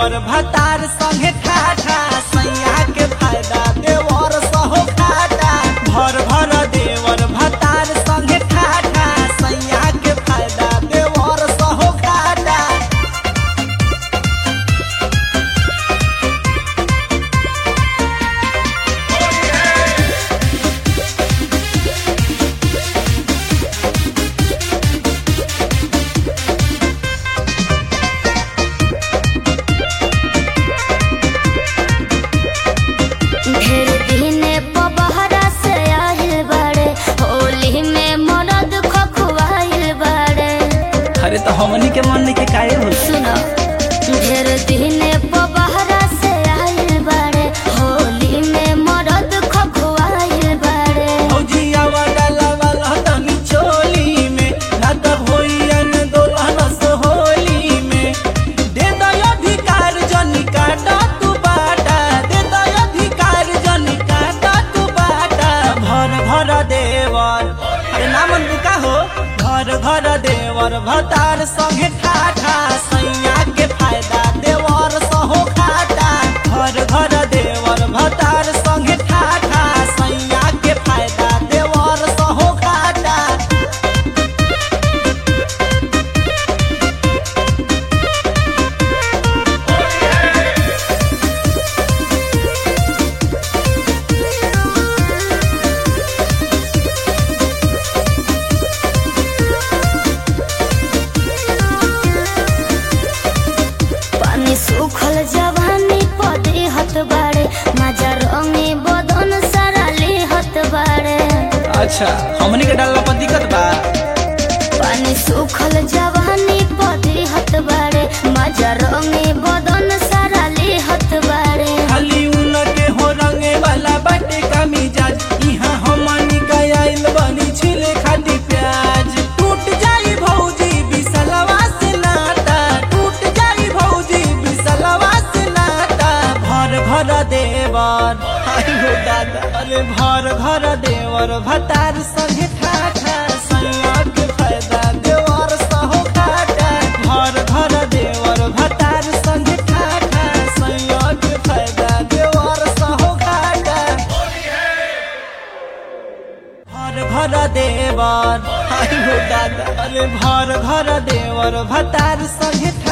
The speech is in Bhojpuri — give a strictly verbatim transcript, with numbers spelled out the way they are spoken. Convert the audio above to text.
देवर भतार संगे ठाठा सैया के फायदा देवर सहो खाटा। भर भर देवर भतार संगे ठाठा सैया के फायदा देवर सहो खाटा। ढेर दिने पबहरा से आइल बाड़े, होली में मरद खखुआइल बाड़े। अरे तो हमनी के मन के काहे हो सुनो, ढेर दिने पबहरा से आइल बाड़े, होली में मरद खखुआइल बाड़े। भौजिया वाला वाला तनी चोली में ना तब होइयन दोलहन सोहोली में। दे दो अधिकार जनी काटा तू बाटा, दे दो अधिकार जनी काटा तू बाटा। भर भर देवर अरे नामन बुका हो घर घर देवर भतार संगे ठाठा सैया के फायदा देवर सहो खाटा। घर घर देवर भतार संगे ठाठा सैया के फायदा देवर सहो खाटा। पानी सूखल जवानी पदे हत बाड़े, मजा रंगे बदन सारा ले हत बाड़े। अच्छा हमनी के डालला पर दिक्कत बा। पानी सूखल जवानी पदे हत बाड़े, मजा रंगे बदन सारा ले हत बाड़े। खाली उनके हो रंगे वाला बाटे का मिजाज, इहाँ हमनी का आइल बनी छिले खाटी प्याज। टूट जाई भौजी बिसलवा से नाता, टूट जाई भौजी बिसलवा से नाता। भर भर देवर आई हो दादा अरे भर भर देवर भतार संगे ठाठा सैया के फायदा देवर सहो खाटा। भर भर देवर भतार संगे ठाठा सैया के फायदा देवर सहो खाटा। भर भर देवर आई हो दादा अरे भर भर देवर भतार संगे